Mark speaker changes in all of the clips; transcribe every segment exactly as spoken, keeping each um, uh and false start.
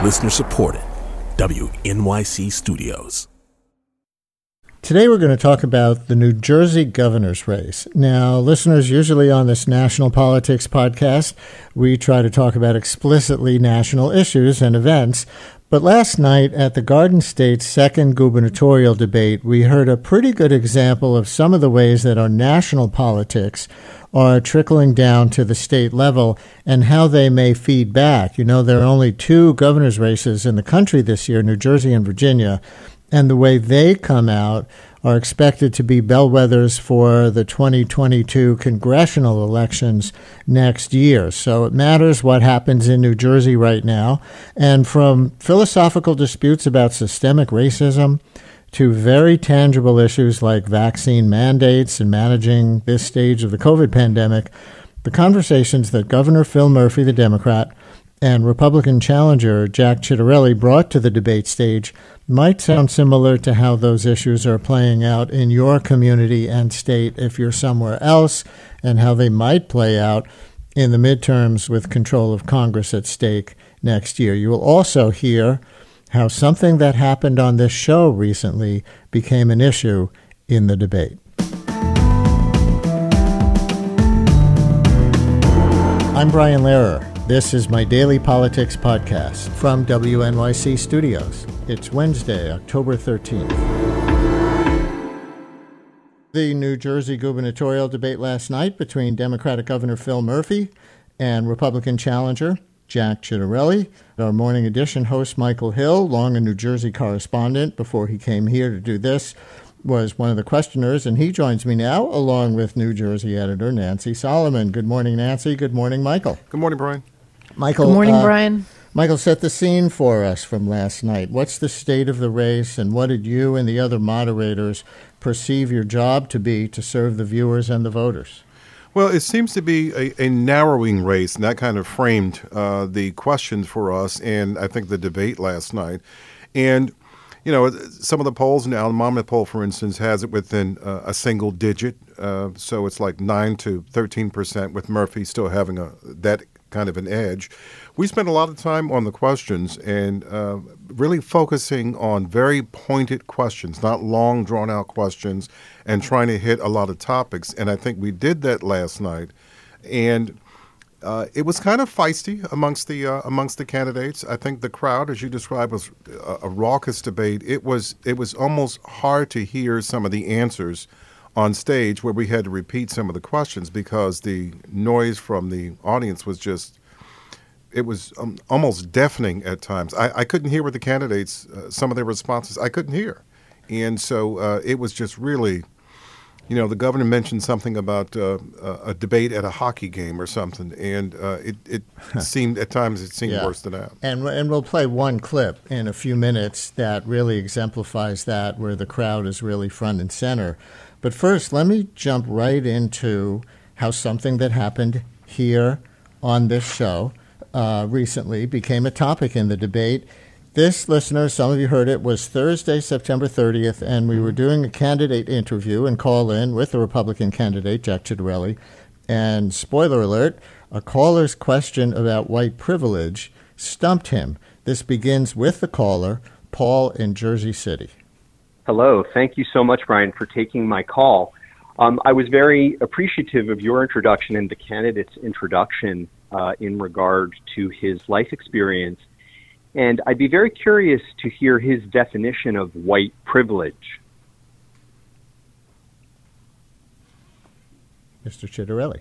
Speaker 1: Listener supported. W N Y C Studios.
Speaker 2: Today we're going to talk about the New Jersey governor's race. Now, listeners, usually on this National Politics podcast, we try to talk about explicitly national issues and events. But last night at the Garden State's second gubernatorial debate, we heard a pretty good example of some of the ways that our national politics are trickling down to the state level and how they may feed back. You know, there are only two governor's races in the country this year, New Jersey and Virginia, and the way they come out are expected to be bellwethers for the twenty twenty-two congressional elections next year. So it matters what happens in New Jersey right now. And from philosophical disputes about systemic racism to very tangible issues like vaccine mandates and managing this stage of the COVID pandemic, the conversations that Governor Phil Murphy, the Democrat, and Republican challenger Jack Ciattarelli brought to the debate stage might sound similar to how those issues are playing out in your community and state if you're somewhere else, and how they might play out in the midterms with control of Congress at stake next year. You will also hear how something that happened on this show recently became an issue in the debate. I'm Brian Lehrer. This is my daily politics podcast from W N Y C Studios. It's Wednesday, October thirteenth. The New Jersey gubernatorial debate last night between Democratic Governor Phil Murphy and Republican challenger Jack Ciattarelli. Our morning edition host Michael Hill, long a New Jersey correspondent before he came here to do this, was one of the questioners, and he joins me now along with New Jersey editor Nancy Solomon. Good morning, Nancy. Good morning, Michael.
Speaker 3: Good morning, Brian.
Speaker 2: Michael,
Speaker 4: Good morning,
Speaker 2: uh,
Speaker 4: Brian.
Speaker 2: Michael, set the scene for us from last night. What's the state of the race, and what did you and the other moderators perceive your job to be to serve the viewers and the voters?
Speaker 3: Well, it seems to be a, a narrowing race, and that kind of framed uh, the questions for us and I think the debate last night. And, you know, some of the polls, now the Monmouth poll, for instance, has it within uh, a single digit. Uh, so it's like nine to thirteen percent with Murphy still having a that kind of an edge. We spent a lot of time on the questions and uh, really focusing on very pointed questions, not long, drawn-out questions, and trying to hit a lot of topics. And I think we did that last night. And uh, it was kind of feisty amongst the uh, amongst the candidates. I think the crowd, as you described, was a, a raucous debate. It was it was almost hard to hear some of the answers on stage where we had to repeat some of the questions because the noise from the audience was just, it was um, almost deafening at times. I, I couldn't hear what the candidates, uh, some of their responses, I couldn't hear. And so uh, it was just really, you know, the governor mentioned something about uh, a debate at a hockey game or something, and uh, it, it seemed, at times it seemed yeah. worse than that.
Speaker 2: And, and we'll play one clip in a few minutes that really exemplifies that, where the crowd is really front and center. But first, let me jump right into how something that happened here on this show uh, recently became a topic in the debate. This, listeners, some of you heard it, was Thursday, September thirtieth, and we were doing a candidate interview and call-in with the Republican candidate, Jack Ciattarelli. And spoiler alert, a caller's question about white privilege stumped him. This begins with the caller, Paul in Jersey City.
Speaker 5: Hello. Thank you so much, Brian, for taking my call. Um, I was very appreciative of your introduction and the candidate's introduction uh, in regard to his life experience. And I'd be very curious to hear his definition of white privilege.
Speaker 2: Mister Ciattarelli.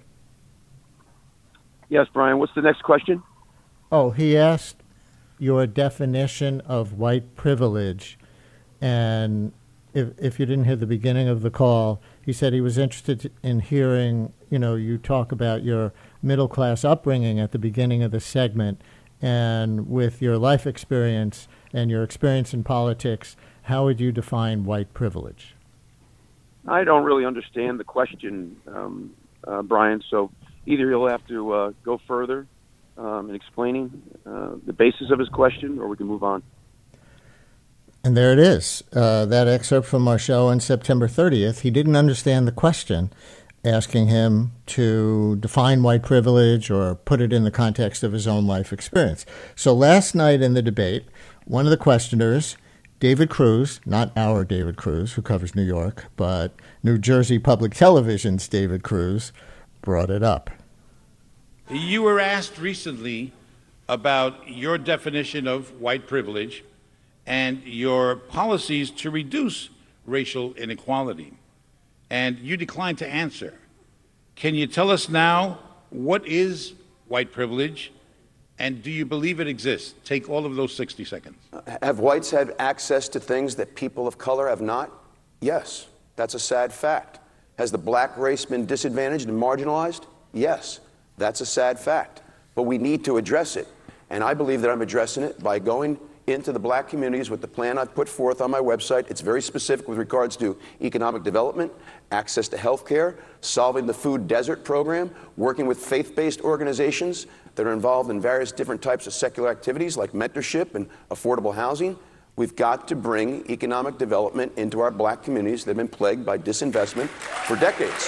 Speaker 6: Yes, Brian. What's the next question?
Speaker 2: Oh, he asked your definition of white privilege. And if if you didn't hear the beginning of the call, he said he was interested in hearing, you know, you talk about your middle-class upbringing at the beginning of the segment. And with your life experience and your experience in politics, how would you define white privilege?
Speaker 6: I don't really understand the question, um, uh, Brian, so either you'll have to uh, go further um, in explaining uh, the basis of his question, or we can move on.
Speaker 2: And there it is, uh, that excerpt from our show on September thirtieth. He didn't understand the question. asking him to define white privilege or put it in the context of his own life experience. So last night in the debate, one of the questioners, David Cruz, not our David Cruz, who covers New York, but New Jersey Public Television's David Cruz, brought it up.
Speaker 4: You were asked recently about your definition of white privilege and your policies to reduce racial inequality, and you declined to answer. Can you tell us now what is white privilege, and do you believe it exists? Take all of those sixty seconds.
Speaker 7: Have whites had access to things that people of color have not? Yes, that's a sad fact. Has the black race been disadvantaged and marginalized? Yes, that's a sad fact. But we need to address it. And I believe that I'm addressing it by going into the black communities with the plan I've put forth on my website. It's very specific with regards to economic development, access to health care, solving the food desert program, working with faith-based organizations that are involved in various different types of secular activities like mentorship and affordable housing. We've got to bring economic development into our black communities that have been plagued by disinvestment for decades.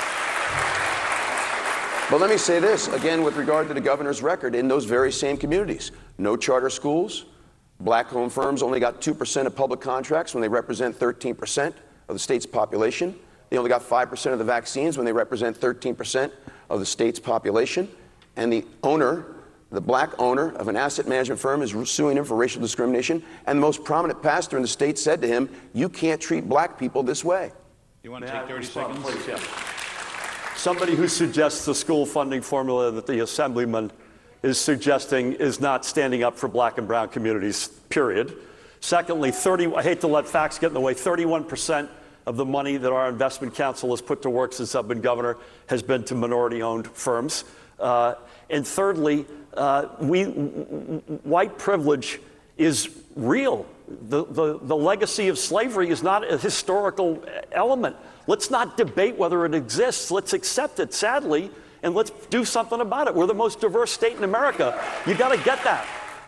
Speaker 7: But let me say this, again, with regard to the governor's record, in those very same communities, no charter schools, black-owned firms only got two percent of public contracts when they represent thirteen percent of the state's population. They only got five percent of the vaccines when they represent thirteen percent of the state's population. And the owner, the black owner of an asset management firm, is suing him for racial discrimination. And the most prominent pastor in the state said to him, "You can't treat black people this way."
Speaker 4: You want to take thirty seconds?
Speaker 8: Please, yeah. Somebody who suggests the school funding formula that the assemblyman is suggesting is not standing up for black and brown communities, period. Secondly, thirty, I hate to let facts get in the way, thirty-one percent of the money that our investment council has put to work since I've been governor has been to minority-owned firms. Uh, and thirdly, uh, we, white privilege is real. The, the, the legacy of slavery is not a historical element. Let's not debate whether it exists. Let's accept it, sadly, and let's do something about it. We're the most diverse state in America. You got to get that.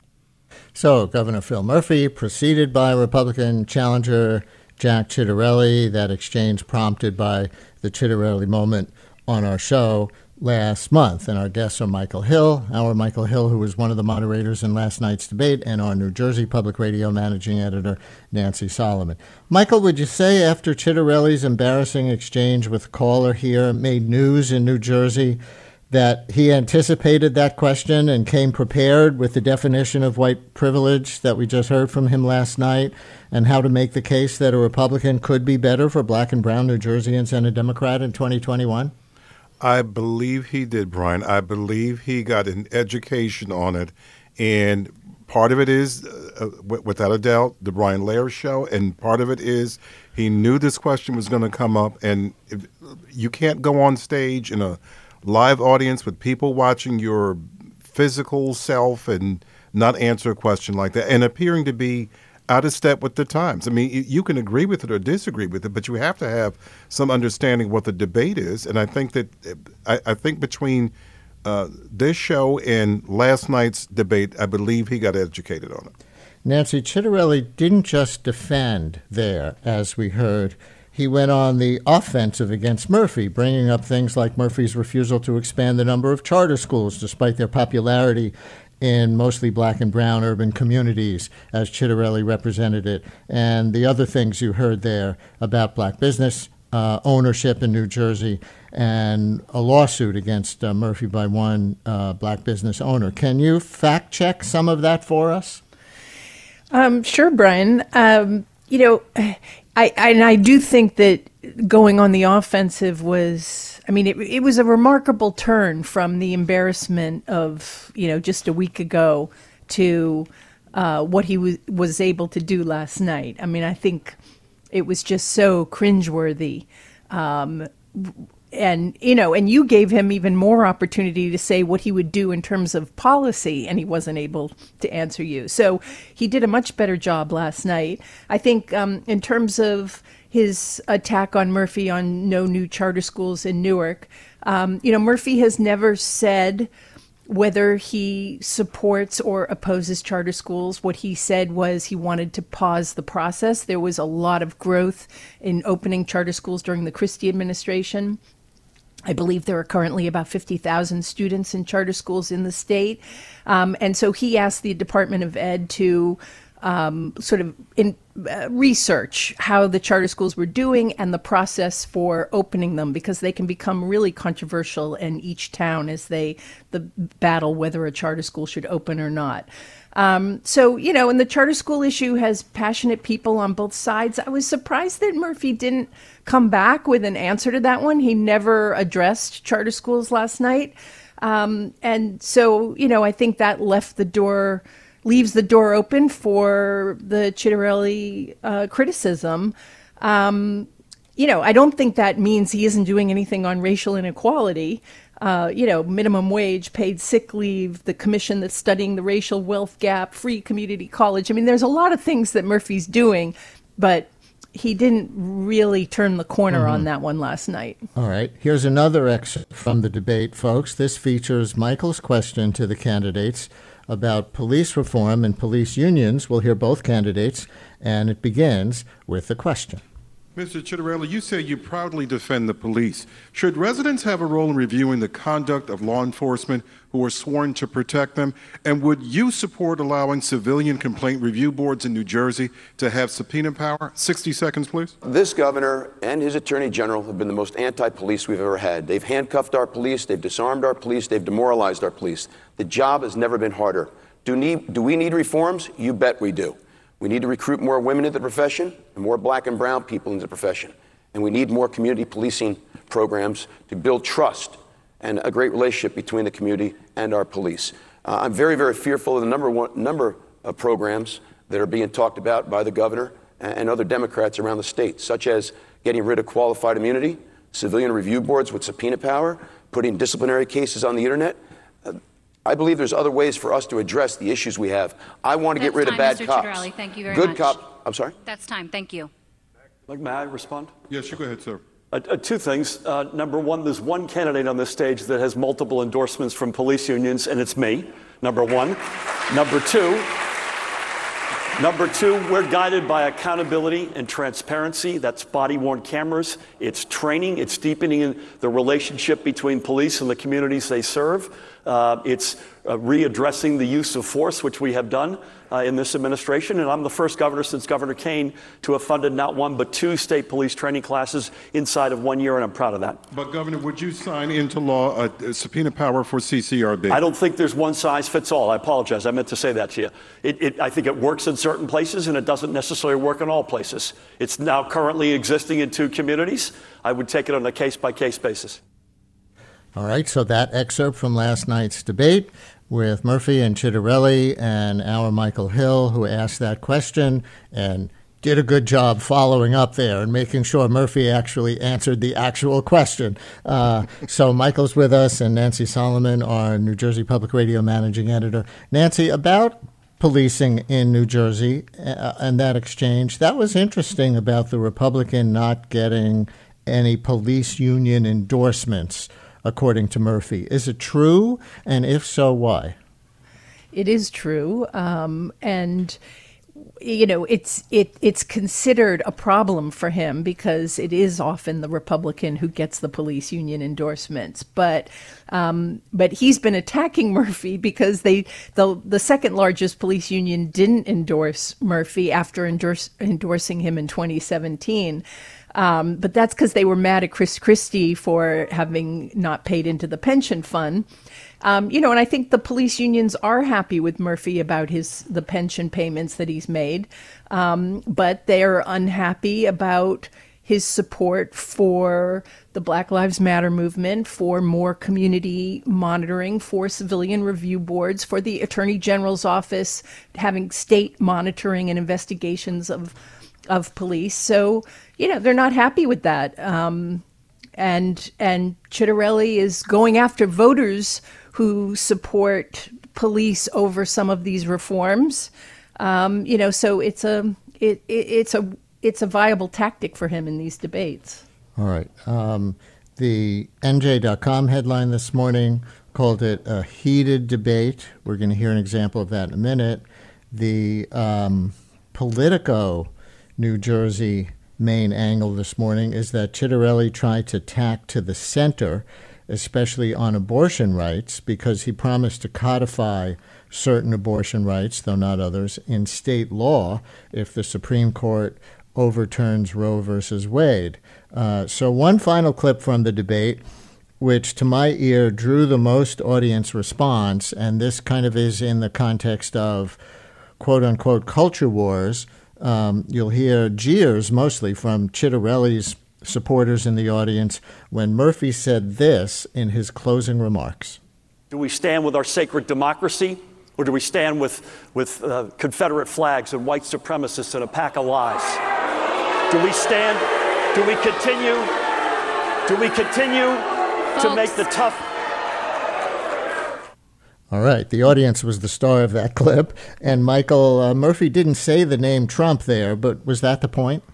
Speaker 2: So Governor Phil Murphy, preceded by Republican challenger Jack Ciattarelli, that exchange prompted by the Ciattarelli moment on our show last month. And our guests are Michael Hill, our Michael Hill, who was one of the moderators in last night's debate, and our New Jersey Public Radio managing editor, Nancy Solomon. Michael, would you say after Ciattarelli's embarrassing exchange with the caller here made news in New Jersey that he anticipated that question and came prepared with the definition of white privilege that we just heard from him last night, and how to make the case that a Republican could be better for black and brown New Jerseyans and a Democrat in twenty twenty-one?
Speaker 3: I believe he did, Brian. I believe he got an education on it. And part of it is, uh, w- without a doubt, the Brian Lehrer show. And part of it is he knew this question was going to come up. And if, you can't go on stage in a live audience with people watching your physical self and not answer a question like that and appearing to be out of step with the times. I mean, you can agree with it or disagree with it, but you have to have some understanding what the debate is. And I think that I, I think between uh, this show and last night's debate, I believe he got educated on it.
Speaker 2: Nancy, Ciattarelli didn't just defend there, as we heard. He went on the offensive against Murphy, bringing up things like Murphy's refusal to expand the number of charter schools, despite their popularity in mostly black and brown urban communities, as Ciattarelli represented it, and the other things you heard there about black business uh, ownership in New Jersey and a lawsuit against uh, Murphy by one uh, black business owner. Can you fact check some of that for us?
Speaker 9: Um, sure, Brian. Um, you know, I, I and I do think that going on the offensive was, I mean, it, it was a remarkable turn from the embarrassment of, you know, just a week ago to uh, what he was, was able to do last night. I mean, I think it was just so cringeworthy. Um, and, you know, and you gave him even more opportunity to say what he would do in terms of policy, and he wasn't able to answer you. So he did a much better job last night. I think um, in terms of his attack on Murphy on no new charter schools in Newark, um, you know, Murphy has never said whether he supports or opposes charter schools. What he said was he wanted to pause the process. There was a lot of growth in opening charter schools during the Christie administration. I believe there are currently about fifty thousand students in charter schools in the state. Um, and so he asked the Department of Ed to um, sort of in, uh, research how the charter schools were doing and the process for opening them, because they can become really controversial in each town as they the battle whether a charter school should open or not. Um, so, you know, and the charter school issue has passionate people on both sides. I was surprised that Murphy didn't come back with an answer to that one. He never addressed charter schools last night. Um, and so, you know, I think that left the door, leaves the door open for the Ciccarelli uh, criticism. Um, you know, I don't think that means he isn't doing anything on racial inequality. Uh, you know, minimum wage, paid sick leave, the commission that's studying the racial wealth gap, free community college. I mean, there's a lot of things that Murphy's doing, but he didn't really turn the corner mm-hmm. on that one last night.
Speaker 2: All right. Here's another excerpt from the debate, folks. This features Michael's question to the candidates about police reform and police unions. We'll hear both candidates, and it begins with the question.
Speaker 3: Mister Ciccarelli, you say you proudly defend the police. Should residents have a role in reviewing the conduct of law enforcement who are sworn to protect them? And would you support allowing civilian complaint review boards in New Jersey to have subpoena power? sixty seconds, please.
Speaker 7: This governor and his attorney general have been the most anti-police we've ever had. They've handcuffed our police, they've disarmed our police, they've demoralized our police. The job has never been harder. Do, need, do we need reforms? You bet we do. We need to recruit more women into the profession and more black and brown people into the profession. And we need more community policing programs to build trust and a great relationship between the community and our police. Uh, I'm very, very fearful of the number one number of programs that are being talked about by the governor and, and other Democrats around the state, such as getting rid of qualified immunity, civilian review boards with subpoena power, putting disciplinary cases on the internet. Uh, I believe there's other ways for us to address the issues we have. I want to
Speaker 10: That's
Speaker 7: get rid
Speaker 10: time,
Speaker 7: of bad
Speaker 10: Mister
Speaker 7: cops.
Speaker 10: Ciccarelli. Thank you very
Speaker 7: Good
Speaker 10: much.
Speaker 7: cop. I'm sorry?
Speaker 10: That's time. Thank you.
Speaker 8: May I respond?
Speaker 3: Yes, you go ahead, sir.
Speaker 8: Uh, uh, two things. Uh, number one, there's one candidate on this stage that has multiple endorsements from police unions, and it's me, number one. Number two, number two, we're guided by accountability and transparency. That's body-worn cameras. It's training. It's deepening the relationship between police and the communities they serve. Uh, it's uh, readdressing the use of force, which we have done uh, in this administration. And I'm the first governor since Governor Kane to have funded not one but two state police training classes inside of one year, and I'm proud of that.
Speaker 3: But, Governor, would you sign into law a, a subpoena power for C C R B?
Speaker 8: I don't think there's one size fits all. I apologize. I meant to say that to you. It, it, I think it works in certain places, and it doesn't necessarily work in all places. It's now currently existing in two communities. I would take it on a case-by-case basis.
Speaker 2: All right, so that excerpt from last night's debate with Murphy and Ciccarelli and our Michael Hill, who asked that question and did a good job following up there and making sure Murphy actually answered the actual question. Uh, so Michael's with us, and Nancy Solomon, our New Jersey Public Radio managing editor. Nancy, about policing in New Jersey uh, and that exchange, that was interesting about the Republican not getting any police union endorsements, according to Murphy. Is it true? And if so, why?
Speaker 9: It is true. Um, and, you know, it's it it's considered a problem for him because it is often the Republican who gets the police union endorsements. But um, but he's been attacking Murphy because they the the second largest police union didn't endorse Murphy after endorse, endorsing him in twenty seventeen. Um, but that's because they were mad at Chris Christie for having not paid into the pension fund. Um, you know, and I think the police unions are happy with Murphy about his the pension payments that he's made, um, but they're unhappy about his support for the Black Lives Matter movement, for more community monitoring, for civilian review boards, for the Attorney General's office having state monitoring and investigations of of police. So, you know, they're not happy with that. Um, and and Ciccarelli is going after voters who support police over some of these reforms. Um, you know, so it's a it, it it's a it's a viable tactic for him in these debates.
Speaker 2: All right. Um, the N J dot com headline this morning called it a heated debate. We're going to hear an example of that in a minute. The um, Politico New Jersey main angle this morning is that Chitterelli tried to tack to the center, especially on abortion rights, because he promised to codify certain abortion rights, though not others, in state law if the Supreme Court overturns Roe versus Wade. Uh, so one final clip from the debate, which to my ear drew the most audience response, and this kind of is in the context of quote-unquote culture wars. Um, you'll hear jeers mostly from Chitterelli's supporters in the audience when Murphy said this in his closing remarks.
Speaker 8: Do we stand with our sacred democracy, or do we stand with, with uh, Confederate flags and white supremacists and a pack of lies? Do we stand, do we continue, do we continue to make the tough...
Speaker 2: All right, the audience was the star of that clip, and Michael, uh, Murphy didn't say the name Trump there, but was that the point?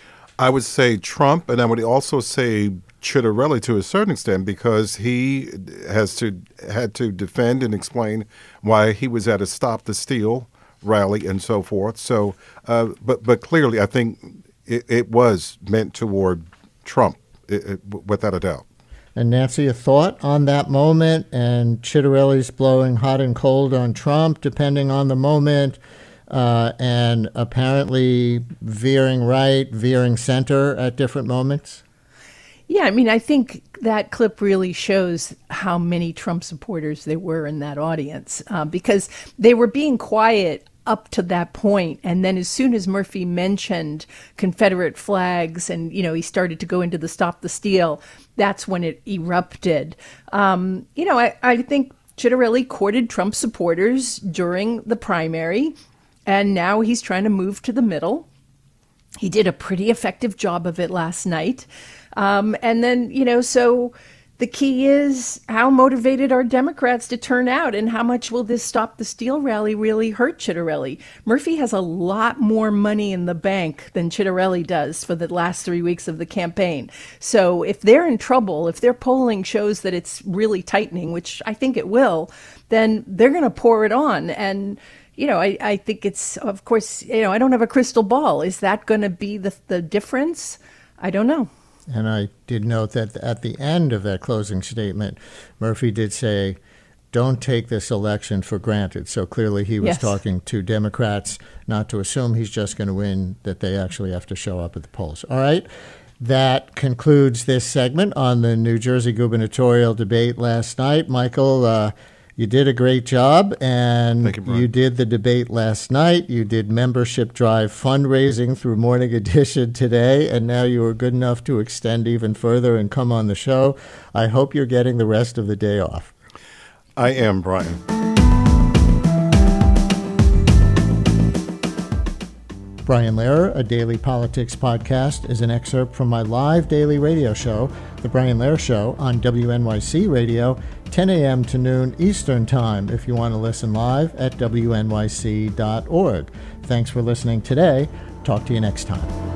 Speaker 3: I would say Trump, and I would also say Chitterelli to a certain extent, because he has to had to defend and explain why he was at a Stop the Steal rally and so forth. So, uh, but but clearly, I think it, it was meant toward Trump, it, it, without a doubt.
Speaker 2: And Nancy, a thought on that moment, and Chitterelli's blowing hot and cold on Trump, depending on the moment, uh, and apparently veering right, veering center at different moments?
Speaker 9: Yeah, I mean, I think that clip really shows how many Trump supporters there were in that audience, uh, because they were being quiet up to that point, and then as soon as Murphy mentioned Confederate flags and, you know, he started to go into the Stop the Steal, that's when it erupted. Um, you know, I, I think Chitterelli courted Trump supporters during the primary, and now he's trying to move to the middle. He did a pretty effective job of it last night. Um, and then, you know, so the key is how motivated are Democrats to turn out, and how much will this Stop the Steal rally really hurt Chitterelli? Murphy has a lot more money in the bank than Chitterelli does for the last three weeks of the campaign. So if they're in trouble, if their polling shows that it's really tightening, which I think it will, then they're going to pour it on. And, you know, I, I think it's, of course, you know, I don't have a crystal ball. Is that going to be the, the difference? I don't know.
Speaker 2: And I did note that at the end of that closing statement, Murphy did say, don't take this election for granted. So clearly he was
Speaker 9: yes.
Speaker 2: talking to Democrats, not to assume he's just going to win, that they actually have to show up at the polls. All right. That concludes this segment on the New Jersey gubernatorial debate last night. Michael, uh, you did a great job, and
Speaker 3: Thank you, Brian.
Speaker 2: you did the debate last night. You did membership drive fundraising through Morning Edition today, and now you were good enough to extend even further and come on the show. I hope you're getting the rest of the day off.
Speaker 3: I am, Brian.
Speaker 2: Brian Lehrer, a daily politics podcast, is an excerpt from my live daily radio show, The Brian Lehrer Show, on W N Y C Radio, ten a.m. to noon Eastern Time, if you want to listen live at W N Y C dot org. Thanks for listening today. Talk to you next time.